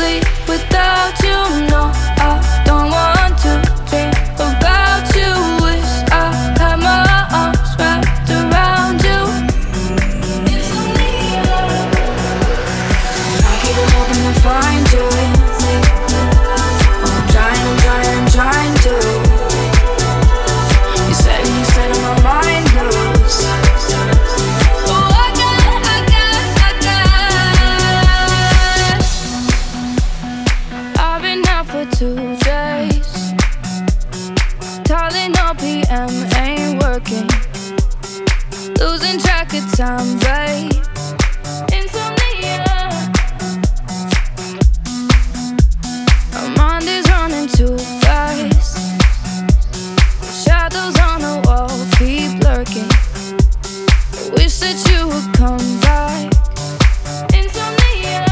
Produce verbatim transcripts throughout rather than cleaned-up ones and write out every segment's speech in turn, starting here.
sleep without you. No, I don't want to dream about you. Wish I had my arms wrapped around you. Insomnia. I keep on hoping to find you. Oh, I'm trying, I'm trying, I'm trying to. You said, you said my mind goes. Oh, I got, I got, I got. I've been out for two days. Calling all P M ain't working. Losing track of time, babe. Insomnia. My mind is running too fast. Shadows on the wall keep lurking. I wish that you would come back. Insomnia.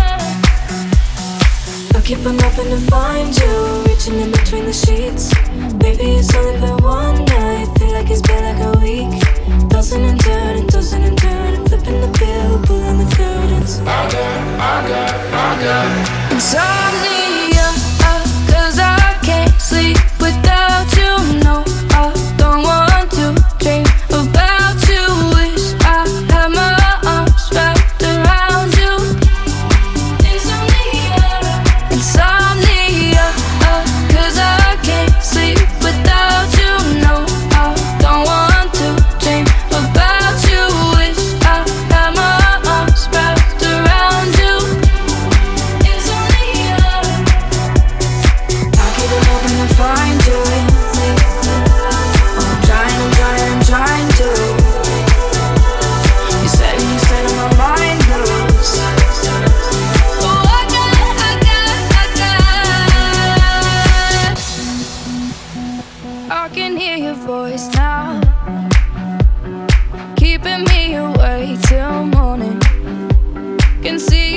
I keep on hoping to find you, reaching in between the sheets. Maybe it's only been one night, feel like it's been like a week. Tossing and turning, tossing and turning, flipping the bill, pulling the curtains. I got, I got, I got Insomnia, uh, cause I can't sleep without you. No, I don't want to dream about you. Wish I had my arms wrapped around you. Insomnia, insomnia, uh, cause I can't sleep without you. No, I don't want to dream about you. Wish I had my arms wrapped around you. Insomnia. I keep on hoping to find you. Oh, I'm trying, I'm trying, I'm trying to. You said, you said my mind goes. Oh, I got, I got, I got. I can hear your voice now, keeping me awake till morning. Can see